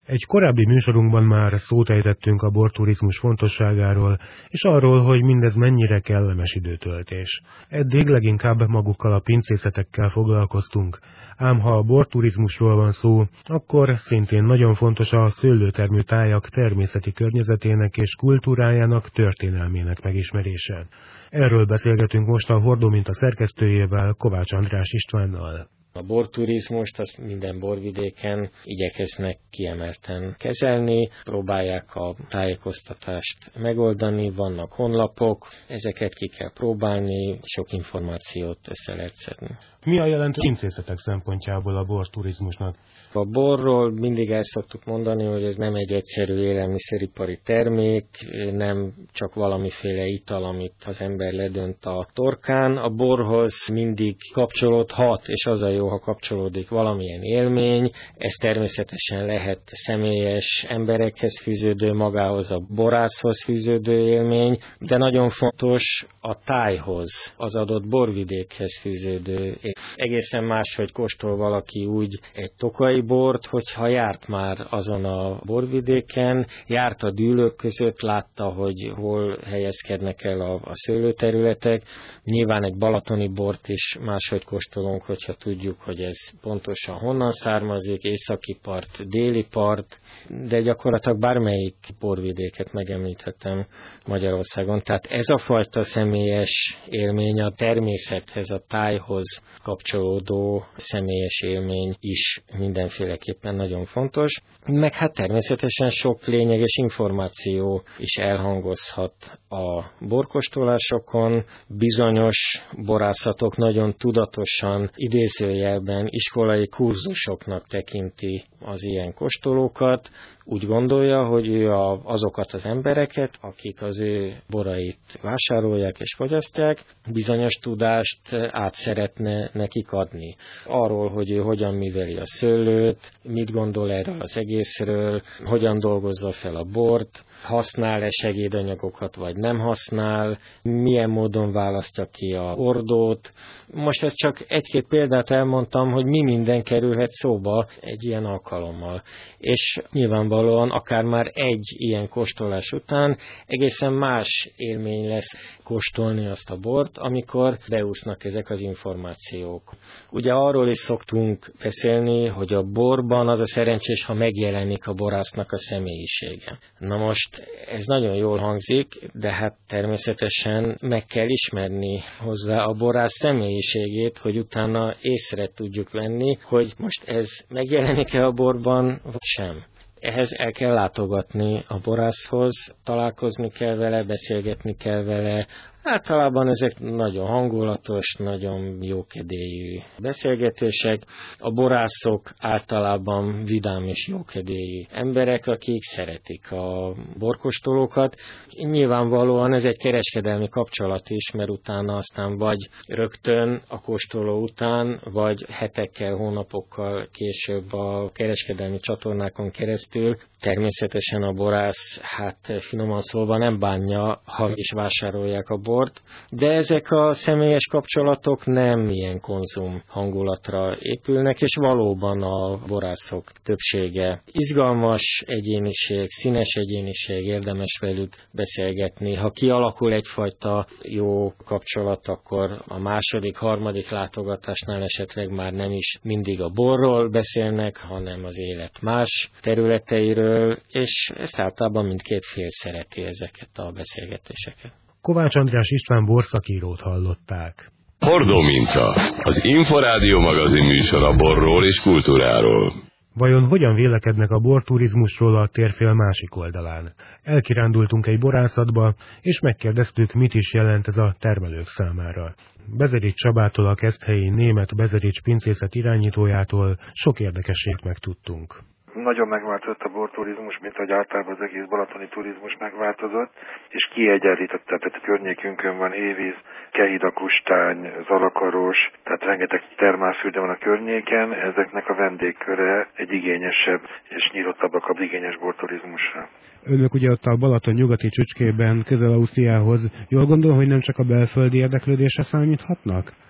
Egy korábbi műsorunkban már szót ejtettünk a borturizmus fontosságáról, és arról, hogy mindez mennyire kellemes időtöltés. Eddig leginkább magukkal a pincészetekkel foglalkoztunk, ám ha a borturizmusról van szó, akkor szintén nagyon fontos a szőlőtermő tájak természeti környezetének és kultúrájának történelmének megismerése. Erről beszélgetünk most a Hordó Minta szerkesztőjével, Kovács András Istvánnal. A borturizmust azt minden borvidéken igyekeznek kiemelten kezelni, próbálják a tájékoztatást megoldani, vannak honlapok, ezeket ki kell próbálni, sok információt össze lehet szedni. Mi a jelentő pincészetek szempontjából a borturizmusnak? A borról mindig el szoktuk mondani, hogy ez nem egy egyszerű élelmiszeripari termék, nem csak valamiféle ital, amit az ember ledönt a torkán. A borhoz mindig kapcsolódhat, és az a jó, ha kapcsolódik valamilyen élmény. Ez természetesen lehet személyes emberekhez fűződő, magához a borászhoz fűződő élmény, de nagyon fontos a tájhoz, az adott borvidékhez fűződő élmény. Egészen más, hogy kóstol valaki úgy egy tokai bort, hogyha járt már azon a borvidéken, járt a dűlők között, látta, hogy hol helyezkednek el a szőlőterületek. Nyilván egy balatoni bort is máshogy kóstolunk, hogyha tudjuk, hogy ez pontosan honnan származik, északi part, déli part, de gyakorlatilag bármelyik borvidéket megemlíthetem Magyarországon. Tehát ez a fajta személyes élmény a természethez, a tájhoz kapcsolódó személyes élmény is mindenféleképpen nagyon fontos. Meg hát természetesen sok lényeges információ is elhangozhat a borkóstolásokon. Bizonyos borászatok nagyon tudatosan idézőjelben iskolai kurzusoknak tekinti az ilyen kóstolókat. Úgy gondolja, hogy ő azokat az embereket, akik az ő borait vásárolják és fogyasztják, bizonyos tudást át szeretne nekik adni. Arról, hogy ő hogyan műveli a szőlőt, mit gondol erről az egészről, hogyan dolgozza fel a bort, használ-e segédanyagokat, vagy nem használ, milyen módon választja ki a ordót. Most ezt csak egy-két példát elmondtam, hogy mi minden kerülhet szóba egy ilyen alkalommal. És nyilvánvalóan akár már egy ilyen kóstolás után egészen más élmény lesz kóstolni azt a bort, amikor beúsznak ezek az információk. Ugye arról is szoktunk beszélni, hogy a borban az a szerencsés, ha megjelenik a borásznak a személyisége. Na most ez nagyon jól hangzik, de hát természetesen meg kell ismerni hozzá a borász személyiségét, hogy utána észre tudjuk venni, hogy most ez megjelenik-e a borban, vagy sem. Ehhez el kell látogatni a borászhoz, találkozni kell vele, beszélgetni kell vele. Általában ezek nagyon hangulatos, nagyon jókedélyű beszélgetések. A borászok általában vidám és jókedélyű emberek, akik szeretik a borkóstolókat. Nyilvánvalóan ez egy kereskedelmi kapcsolat is, mert utána aztán vagy rögtön a kóstoló után, vagy hetekkel, hónapokkal később a kereskedelmi csatornákon keresztül. Természetesen a borász, finoman szólva nem bánja, ha is vásárolják a bort, de ezek a személyes kapcsolatok nem ilyen konzum hangulatra épülnek, és valóban a borászok többsége izgalmas egyéniség, színes egyéniség, érdemes velük beszélgetni. Ha kialakul egyfajta jó kapcsolat, akkor a második, harmadik látogatásnál esetleg már nem is mindig a borról beszélnek, hanem az élet más területeiről, és ezt általában mindkét fél szereti ezeket a beszélgetéseket. Kovács András István borszakírót hallották. Hordó Minta, az Inforádió magazin műsor a borról és kultúráról. Vajon hogyan vélekednek a borturizmusról a térfél másik oldalán? Elkirándultunk egy borászatba, és megkérdeztük, mit is jelent ez a termelők számára. Bezerics Csabától, a Keszthelyi Német Bezerics pincészet irányítójától sok érdekességet megtudtunk. Nagyon megváltozott a borturizmus, mint ahogy általában az egész balatoni turizmus megváltozott, és kiegyenlített, tehát a környékünkön van Hévíz, Kehidakustány, Zalakaros, tehát rengeteg termálfölde van a környéken, ezeknek a vendégköre egy igényesebb és nyíltabbak a igényes borturizmusra. Önök ugye ott a Balaton nyugati csücskében, közel Ausztriához, jól gondolom, hogy nem csak a belföldi érdeklődésre számíthatnak? Nekünk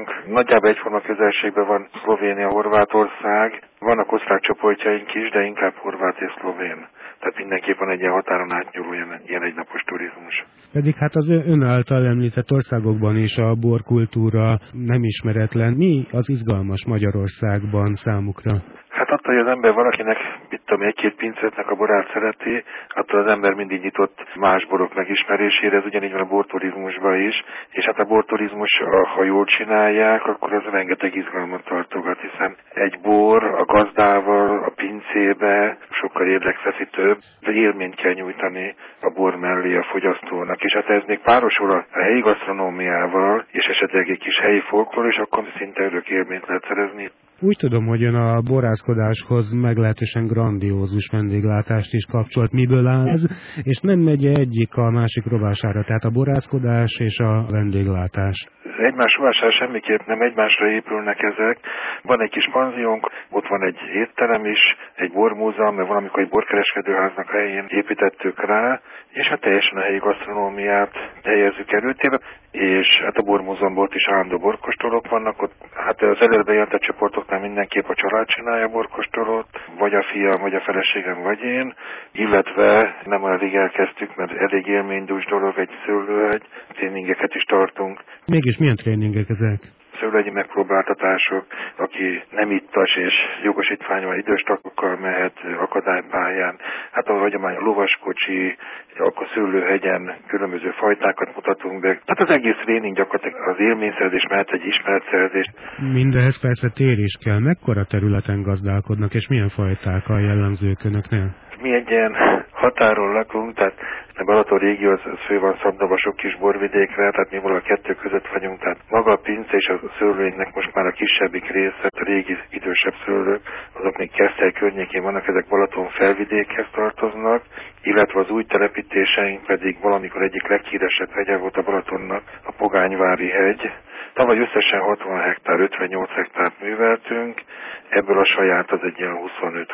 nálunk nagyjából egyforma közelségben van Szlovénia, Horvátország, vannak osztrák csoportjaink is, de inkább horvát és szlovén. Tehát mindenképp van egy ilyen határon átnyúló ilyen egynapos turizmus. Pedig hát az ön által említett országokban is a borkultúra nem ismeretlen. Mi az izgalmas Magyarországban számukra? Hát attól, hogy az ember valakinek, egy-két pincetnek a borát szereti, attól az ember mindig nyitott más borok megismerésére, ez ugyanígy van a borturizmusban is, és hát a borturizmus, ha jól csinálják, akkor az rengeteg izgalmat tartogat, hiszen egy bor a gazdával, a pincébe sokkal érdekfeszítőbb, vagy élményt kell nyújtani a bor mellé a fogyasztónak, és hát ez még párosul a helyi gasztronómiával, és esetleg egy kis helyi folklór, és akkor szinte örök élményt lehet szerezni. Úgy tudom, hogy ön a borászkodáshoz meglehetősen grandiózus vendéglátást is kapcsolt. Miből áll ez? És nem megy egyik a másik rovására, tehát a borászkodás és a vendéglátás. Egymás rovására semmiképp nem, egymásra épülnek ezek. Van egy kis panziónk, ott van egy étterem is, egy bormúzeum, mert valamikor egy borkereskedőháznak a helyén építettük rá, és hát teljesen a helyi gasztronómiát helyezzük előtérbe, és hát a bormúzeumban ott is állandó borkóstolók vannak, ott hát az előbb bejelentett csoportoknál mindenképp a család csinálja a borkóstolót, vagy a fiam, vagy a feleségem, vagy én, illetve nem olyan rég elkezdtük, mert elég élménydús dolog egy szőlőhegy, tréningeket is tartunk. Mégis milyen tréningek ezek? Szőlőhegyi megpróbáltatások, aki nem ittas és jogosítványokkal, idős tagokkal mehet akadálypályán. Hát a hagyomány a lovaskocsi, akkor Szőlőhegyen különböző fajtákat mutatunk be. Tehát az egész tréning gyakorlatilag az élményszerzés mehet egy ismeretszerzés. Mindehhez persze tér is kell. Mekkora területen gazdálkodnak, és milyen fajták a jellemzők önöknél? Mi egy ilyen határon lakunk, tehát a Balaton régió az fő van szabdalva sok kis borvidékre, tehát mi valahol a kettő között vagyunk, tehát maga a pince és a szőlőinknek most már a kisebbik része, a régi idősebb szőlők, azok még Keszthely környékén vannak, ezek Balaton felvidékhez tartoznak, illetve az új telepítéseink pedig valamikor egyik leghíresebb hegye volt a Balatonnak, a Pogányvári hegy. Tavaly összesen 60 hektár, 58 hektárt műveltünk, ebből a saját az egy ilyen 25-26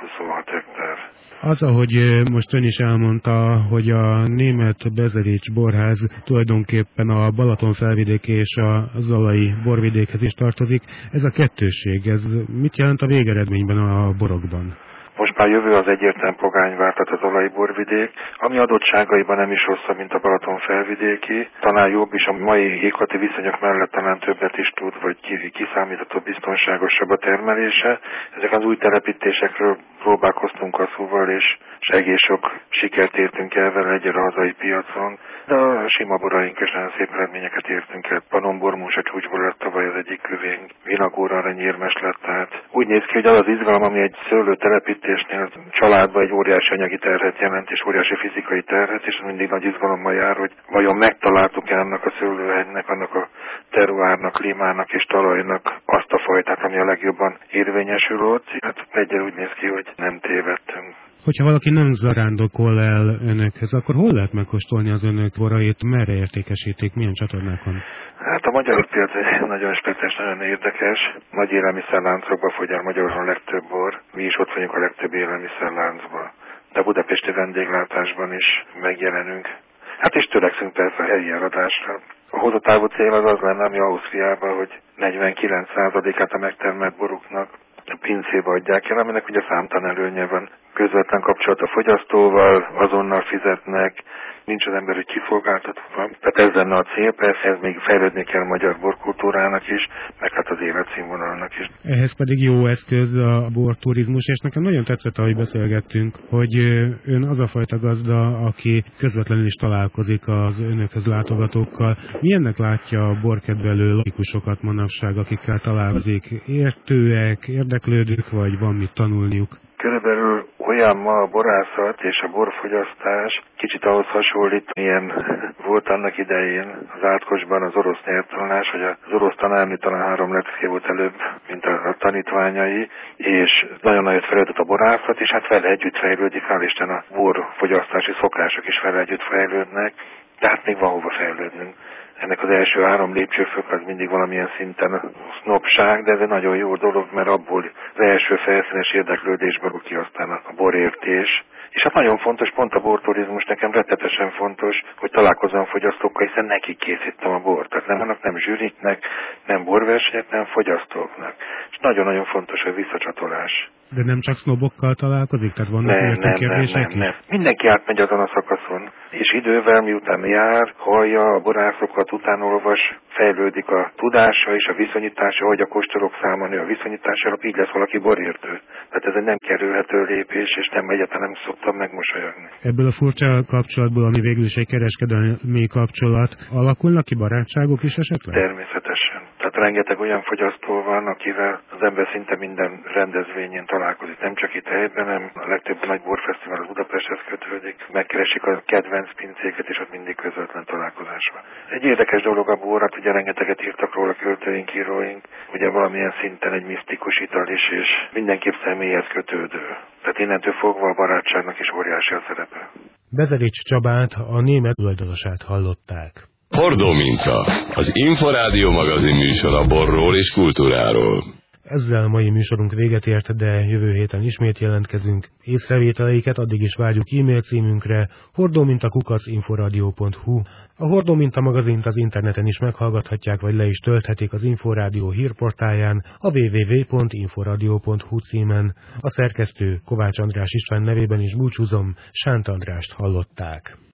hektár. Az, ahogy most ön is elmondta, hogy a német Bezerics borház tulajdonképpen a Balaton felvidéki és a zalai borvidékhez is tartozik. Ez a kettősség, ez mit jelent a végeredményben a borokban? Most már jövő az egyértelműen Pogányvár, tehát az zalai borvidék, ami adottságaiban nem is rosszabb, mint a Balaton felvidéki. Talán jobb is, a mai éghajlati viszonyok mellett talán többet is tud, vagy kiszámítható, biztonságosabb a termelése. Ezek az új telepítésekről próbálkoztunk a szóval, és egész sok sikert értünk el vele egyre a hazai piacon. De a sima boraink is nagyon szép eredményeket értünk el. Panonbormús a csúcsból lett tavaly az egyik kövénk, Vinagóra aranyérmes lett, tehát úgy néz ki, hogy az az izgalom, ami egy szőlő telepítésnél családban egy óriási anyagi terhet jelent, és óriási fizikai terhet, és mindig nagy izgalommal jár, hogy vajon megtaláltuk-e annak a szőlőhegynek, annak a terroárnak, klímának és talajnak azt a fajtát, ami a legjobban érvényesül ott. Hát egyre úgy néz ki, hogy nem tévedtünk. Hogyha valaki nem zarándokol el önökhez, akkor hol lehet megkóstolni az önök borait, merre értékesítik, milyen csatornákon? Hát a magyar piac egy nagyon speciális, nagyon érdekes. Nagy élelmiszerláncokba fogy el Magyarországon a legtöbb bor. Mi is ott vagyunk a legtöbb élelmiszerláncban. De a budapesti vendéglátásban is megjelenünk. Hát és törekszünk persze a helyi eladásra. A hosszútávú cél az lenne, ami Ausztriában, hogy 49%-át a megtermelt boruknak a pincébe adják el, aminek ugye számtalan előnye van. Közvetlen kapcsolat a fogyasztóval, azonnal fizetnek, nincs az ember, hogy kiszolgáltatva. Tehát ez lenne a cél, persze ez még fejlődni kell a magyar borkultúrának is, meg hát az életszínvonalnak is. Ehhez pedig jó eszköz a borturizmus, és nekem nagyon tetszett, ahogy beszélgettünk, hogy ön az a fajta gazda, aki közvetlenül is találkozik az önökhöz látogatókkal. Milyennek látja a borkedvelő lakikusokat manapság, akikkel találkozik? Értőek, érdeklődők, vagy van mit tanulniuk? Körülbelül olyan ma a borászat és a borfogyasztás kicsit ahhoz hasonlít, milyen volt annak idején az Átkosban az orosz nyelvtanulás, hogy az orosz tanárnő talán 3 lecke volt előbb, mint a tanítványai, és nagyon nagyot fejlődött a borászat, és hát vele együtt fejlődik, hál' Isten a borfogyasztási szokások is vele együtt fejlődnek, tehát még van hova fejlődnünk. Ennek az első 3 lépcsőfok az mindig valamilyen szinten sznobság, de ez egy nagyon jó dolog, mert abból az első felszínes érdeklődésből ki aztán a borértés, És hát nagyon fontos, pont a borturizmus nekem rettetesen fontos, hogy találkozzam fogyasztókkal, hiszen nekik készítem a bort. Tehát nem zsűriknek, nem borversenyek, nem fogyasztóknak. És nagyon-nagyon fontos a visszacsatolás. De nem csak sznobokkal találkozik? Tehát vannak értő kérdések is? Mindenki átmegy azon a szakaszon. És idővel, miután jár, hallja a borászokat, utánolvas, fejlődik a tudása és a viszonyítása, hogy a kóstolók száma nő a viszonyítására, így lesz valaki borértő. Tehát ez egy nem kerülhető lépés, és nem egyáltalán nem szoktam megmosolyogni. Ebből a furcsa kapcsolatból, ami végül is egy kereskedelmi kapcsolat, alakulnak ki barátságok is esetleg? Természetesen. Tehát rengeteg olyan fogyasztó van, akivel az ember szinte minden rendezvényen találkozik. Nem csak itt helyben, hanem a legtöbb nagy borfesztivál az Budapesthez kötődik. Megkeresik a kedvenc pincéket, és ott mindig közvetlen találkozás van. Egy érdekes dolog a bor, hát ugye rengeteget írtak róla költőink, íróink. Ugye valamilyen szinten egy misztikus ital is, és mindenképp személyhez kötődő. Tehát innentől fogva a barátságnak is óriási a szerepe. Bezerics Csabát, a német tulajdonosát hallották. Hordó minta, az Inforádió magazin műsor a borról és kultúráról. Ezzel mai műsorunk véget ért, de jövő héten ismét jelentkezünk. Észrevételeiket addig is várjuk e-mail címünkre hordomintakukacinforadio.hu. A Hordó Minta magazint az interneten is meghallgathatják, vagy le is tölthetik az Inforádió hírportáján, a www.inforadio.hu címen. A szerkesztő Kovács András István nevében is búcsúzom, Sánt Andrást hallották.